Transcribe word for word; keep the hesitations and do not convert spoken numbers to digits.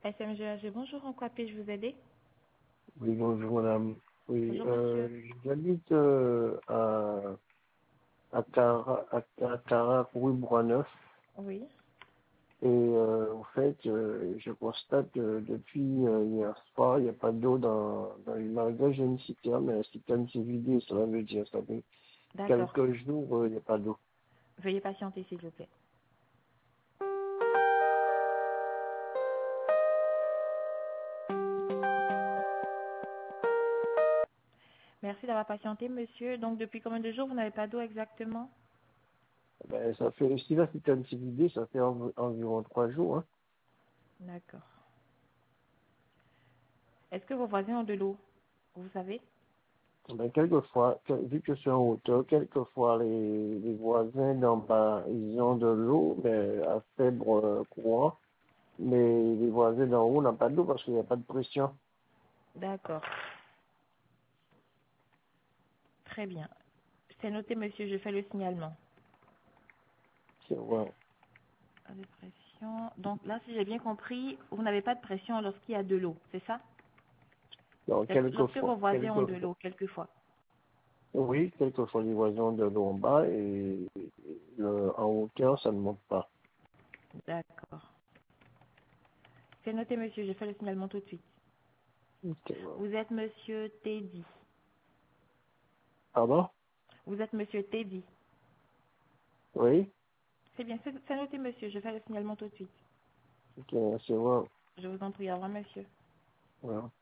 S M G A G, bonjour, en quoi puis-je vous aider? Oui, bonjour madame. Oui, Bonjour monsieur. euh, j'habite euh, à, à Cara, à, à Cara, rue Bois-Neuf. Oui. Et euh, en fait, euh, je constate que depuis euh, hier soir, il n'y a pas d'eau dans, dans le magasin. J'ai une citerne, mais la citerne s'est vidée, cela veut dire ça fait D'accord. quelques jours, euh, il n'y a pas d'eau. Veuillez patienter s'il vous plaît. Merci d'avoir patienté monsieur. Donc depuis combien de jours vous n'avez pas d'eau exactement? Ben, ça fait, si la citerne s'est vidée, ça fait env- environ trois jours. Hein. D'accord. Est-ce que vos voisins ont de l'eau? Vous savez? Ben, quelquefois, que- vu que je suis en hauteur, quelquefois les, les voisins d'en bas, ils ont de l'eau, mais à faible euh, courant. Mais les voisins d'en haut n'ont pas d'eau parce qu'il n'y a pas de pression. D'accord. Très bien. C'est noté monsieur, je fais le signalement. C'est vrai. Pas de pression. Donc là, si j'ai bien compris, vous n'avez pas de pression lorsqu'il y a de l'eau, c'est ça? Donc, C'est lorsque quelquefois, vos voisins ont de quelquefois, l'eau, quelquefois. oui, quelquefois les voisins ont de l'eau en bas et le, en hauteur, ça ne monte pas. D'accord. C'est noté monsieur, je fais le signalement tout de suite. Ok, bon. Vous êtes monsieur Teddy. Pardon? Vous êtes monsieur Teddy. Oui? C'est bien, c'est c'est noté monsieur, je fais le signalement tout de suite. Ok, c'est vrai. Je vous en prie, au revoir monsieur. Voilà.